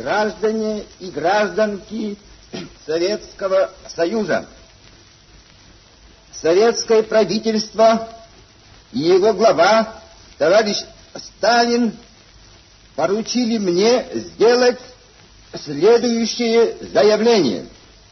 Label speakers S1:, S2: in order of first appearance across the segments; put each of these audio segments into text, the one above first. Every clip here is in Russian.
S1: граждане и гражданки Советского Союза. Советское правительство и его глава, товарищ Сталин, поручили мне сделать следующее заявление.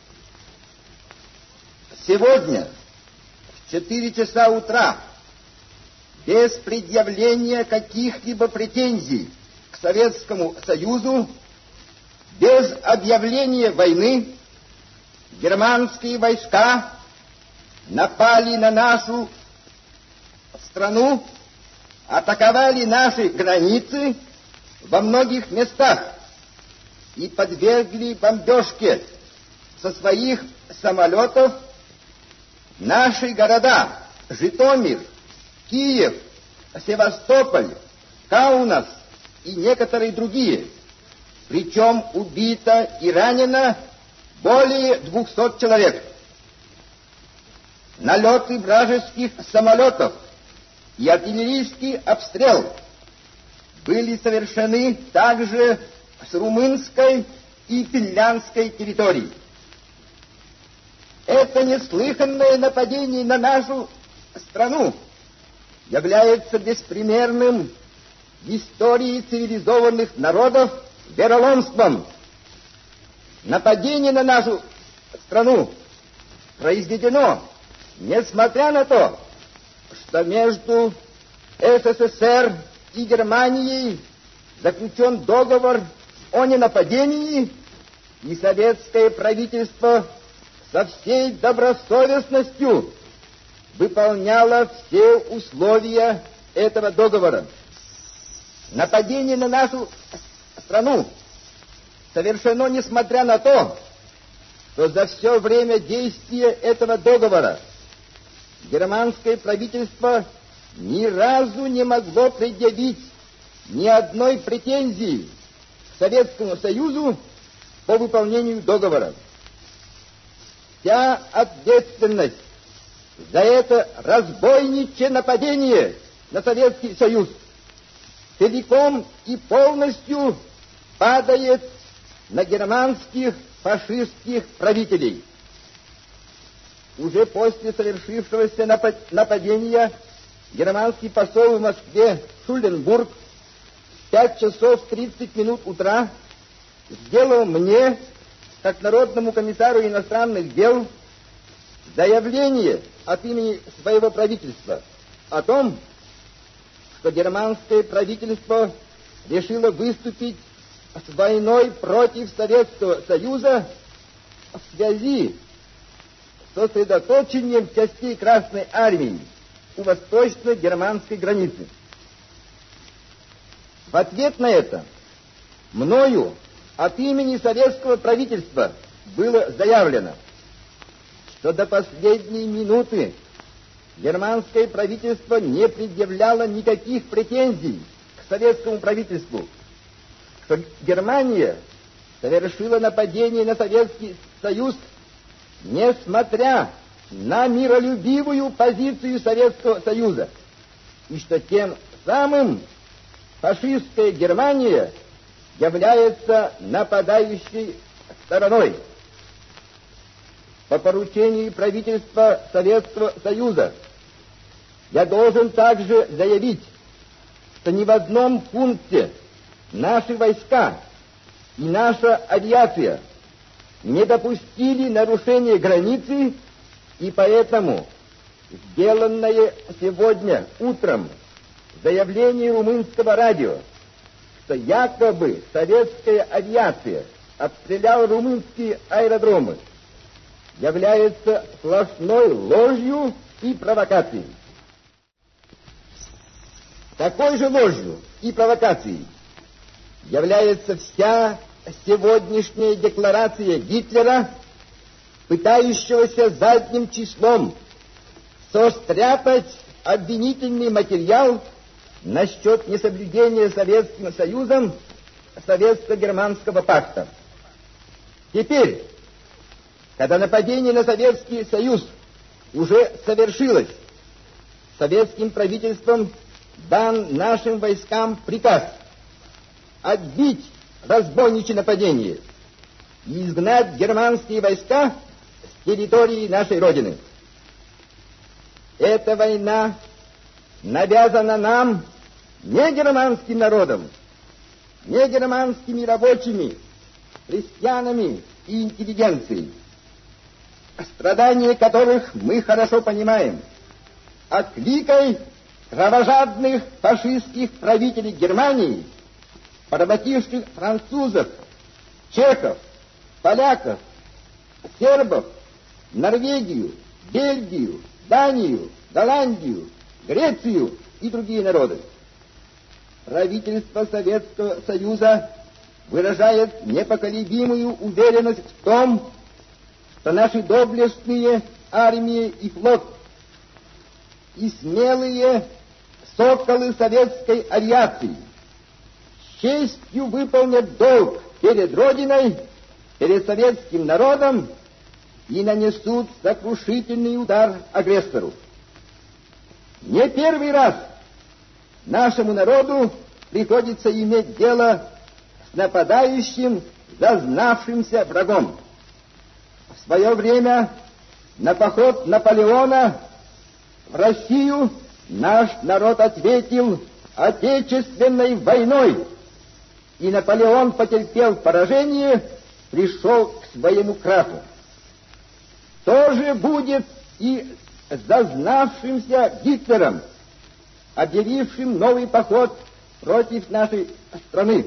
S1: Сегодня в 4 часа утра, без предъявления каких-либо претензий к Советскому Союзу, без объявления войны, германские войска напали на нашу страну, атаковали наши границы во многих местах и подвергли бомбежке со своих самолетов наши города Житомир, Киев, Севастополь, Каунас и некоторые другие. Причем убито и ранено более 200 человек. Налеты вражеских самолетов и артиллерийский обстрел были совершены также с румынской и финляндской территории. Это неслыханное нападение на нашу страну является беспримерным в истории цивилизованных народов вероломством. Нападение на нашу страну произведено, несмотря на то, что между СССР и Германией заключен договор о ненападении, и советское правительство со всей добросовестностью выполняло все условия этого договора. Нападение на нашу страну совершено несмотря на то, что за все время действия этого договора германское правительство ни разу не могло предъявить ни одной претензии к Советскому Союзу по выполнению договора. Вся ответственность за это разбойничье нападение на Советский Союз целиком и полностью падает на германских фашистских правителей. Уже после совершившегося нападения германский посол в Москве Шуленбург в 5 часов 30 минут утра сделал мне, как Народному комиссару иностранных дел, заявление от имени своего правительства о том, что германское правительство решило выступить с войной против Советского Союза в связи с сосредоточением частей Красной Армии у восточно-германской границы. В ответ на это мною от имени советского правительства было заявлено, что до последней минуты германское правительство не предъявляло никаких претензий к советскому правительству, что Германия совершила нападение на Советский Союз, несмотря на миролюбивую позицию Советского Союза, и что тем самым фашистская Германия является нападающей стороной. По поручению правительства Советского Союза я должен также заявить, что ни в одном пункте наши войска и наша авиация не допустили нарушения границы, и поэтому сделанное сегодня утром заявление румынского радио, что якобы советская авиация обстреляла румынские аэродромы, является сплошной ложью и провокацией. Такой же ложью и провокацией является вся сегодняшняя декларация Гитлера, пытающегося задним числом состряпать обвинительный материал насчет несоблюдения Советским Союзом Советско-Германского пакта. Теперь, когда нападение на Советский Союз уже совершилось, советским правительством дан нашим войскам приказ отбить разбойничье нападение и изгнать германские войска с территории нашей Родины. Эта война навязана нам не германским народом, не германскими рабочими, крестьянами и интеллигенцией, страдания которых мы хорошо понимаем, а кликой кровожадных фашистских правителей Германии, поработивших французов, чехов, поляков, сербов, Норвегию, Бельгию, Данию, Голландию, Грецию и другие народы. Правительство Советского Союза выражает непоколебимую уверенность в том, что наши доблестные армии и флот и смелые соколы советской авиации с честью выполнят долг перед Родиной, перед советским народом и нанесут сокрушительный удар агрессору. Не первый раз нашему народу приходится иметь дело с нападающим, зазнавшимся врагом. В свое время на поход Наполеона в Россию наш народ ответил Отечественной войной, и Наполеон потерпел поражение, пришел к своему краху. То же будет и с зазнавшимся Гитлером, объявившим новый поход против нашей страны.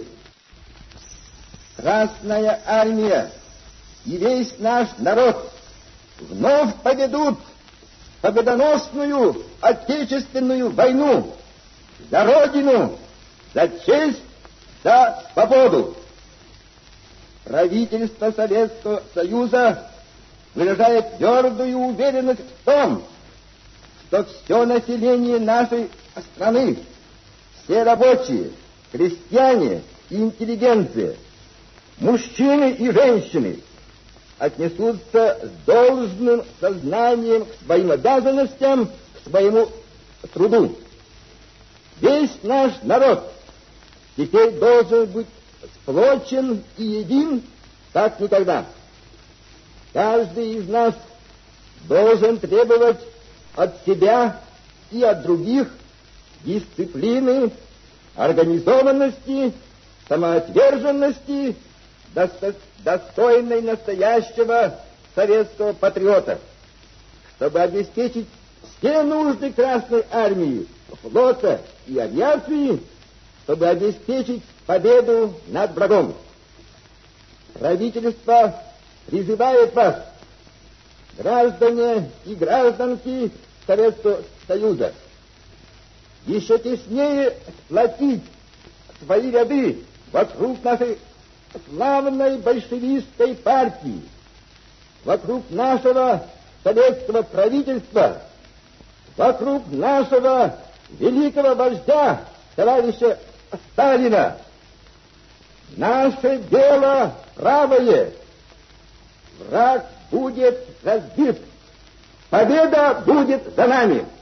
S1: Красная армия и весь наш народ вновь поведут победоносную Отечественную войну за Родину, за честь, за свободу. Правительство Советского Союза выражает твердую уверенность в том, что все население нашей страны, все рабочие, крестьяне и интеллигенция, мужчины и женщины отнесутся с должным сознанием к своим обязанностям, к своему труду. Весь наш народ теперь должен быть сплочен и един, как никогда. Каждый из нас должен требовать от себя и от других дисциплины, организованности, самоотверженности, достойной настоящего советского патриота, чтобы обеспечить все нужды Красной Армии, флота и авиации, чтобы обеспечить победу над врагом. Правительство призывает вас, граждане и гражданки Советского Союза, еще теснее сплотить свои ряды вокруг нашей славной большевистской партии, вокруг нашего советского правительства, вокруг нашего великого вождя, товарища Сталина. Наше дело правое. Враг будет разбит. Победа будет за нами.